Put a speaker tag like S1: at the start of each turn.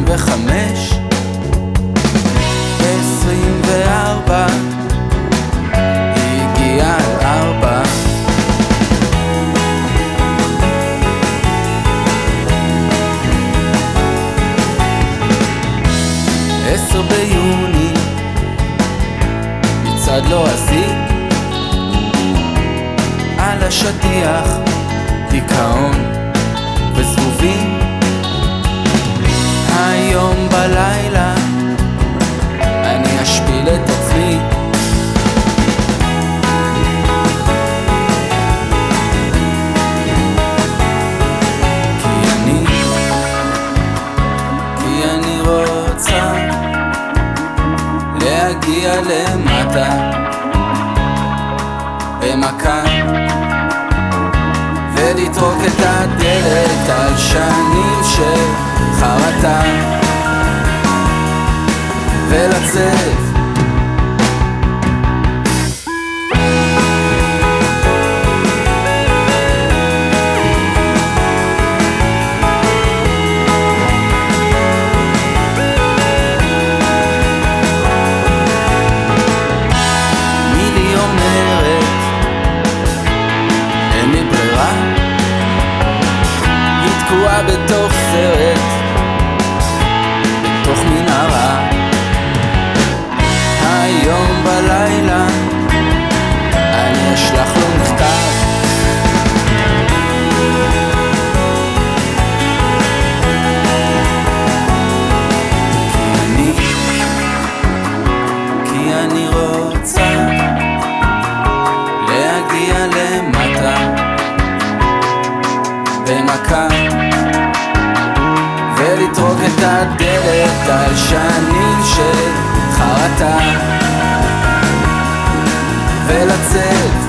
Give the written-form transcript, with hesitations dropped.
S1: 25, 24, היא הגיעה על 4. 10 ביוני, מצד לועזי, על השטיח, דיכאון וזבובים. היום בלילה אני אשפיל את עצמי, כי אני רוצה להגיע למטה במכה ולטרוק את הדלת על שנים של חרטה ולצאת. מילי אומרת אין לי ברירה, היא תקועה בתוך סרט, בתוך מנהרה. היום בלילה אני אשלח לו מכתב, כי אני רוצה להגיע למטה במכה ולטרוק את הדלת על שנים של חרטה ולצאת.